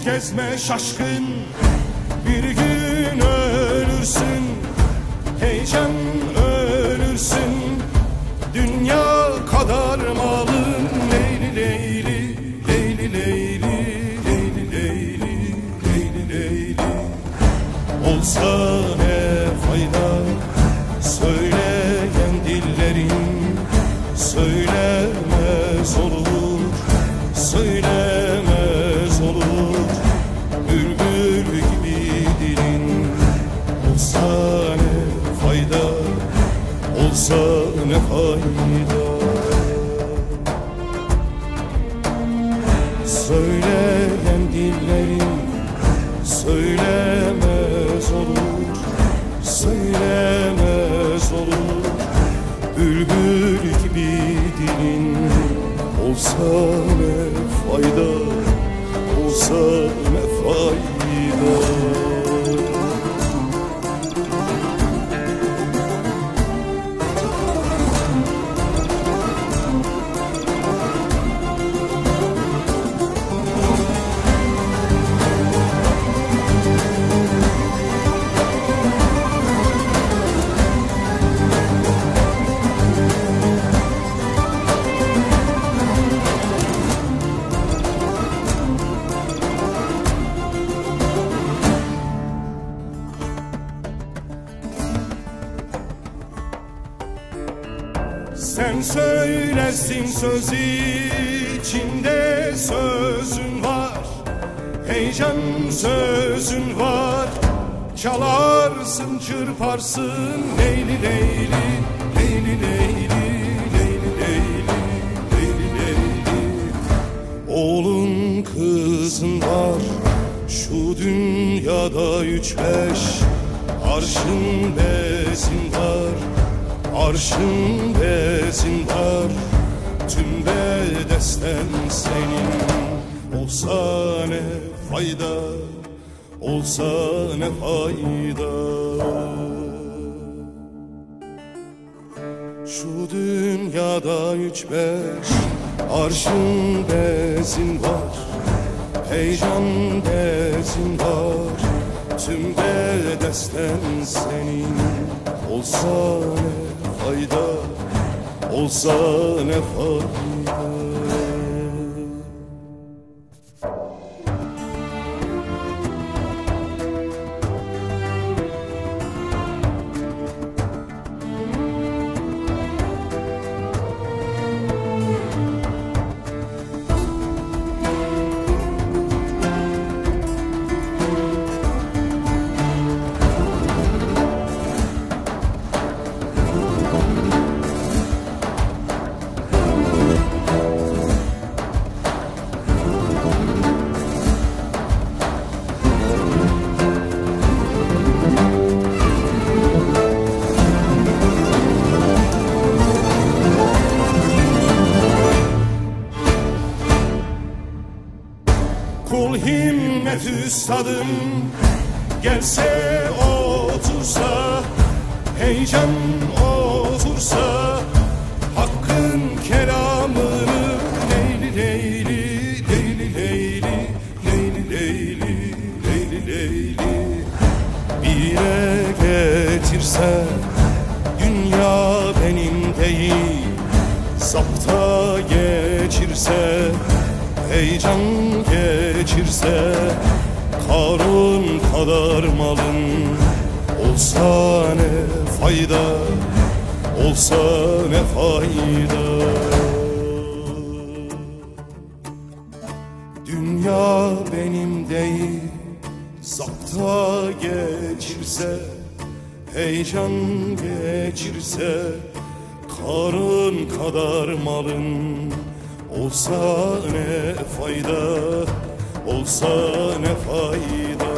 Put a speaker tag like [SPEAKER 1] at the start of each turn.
[SPEAKER 1] gezme şaşkın, bir gün ölürsün, heyecan ölürsün. Dünya kadar malın, leyli leyli, leyli leyli, leyli leyli, leyli leyli. Olsa ne fayda söyleyen dillerin, söylemez olur, söylemez olur. Bülbül gibi dilin, olsa ne fayda, olsa ne fayda. Söyleyen dillerin, söylemez olur, söylemez olur. Bülbül gibi dilin, olsa ne fayda, olsa ne fayda. Sen söylersin söz içinde sözün var, heyecan sözün var. Çalarsın çırparsın, leyli leyli, leyli leyli, leyli leyli, leyli leyli. Oğlun kızın var şu dünyada üç beş, arşın bezin var, arşın bezin var. Tüm bedesten senin, olsa ne fayda, olsa ne fayda. Şu dünyada üç beş, arşın bezin var, heyecan bezin var. Tüm bedesten senin, olsa ne fayda, olsa ne fayda. Kul himmet üstadım gelse otursa, heyecan otursa, hakkın kelamını, leyli leyli, leyli leyli, leyli leyli, leyli leyli. Bire getirse, dünya benim değil, zapta geçirse, heyecan geçirse. Karun kadar malın, olsa ne fayda, olsa ne fayda. Dünya benim değil, zapta geçirse, heyecan geçirse. Karun kadar malın, olsa ne fayda, olsa ne fayda.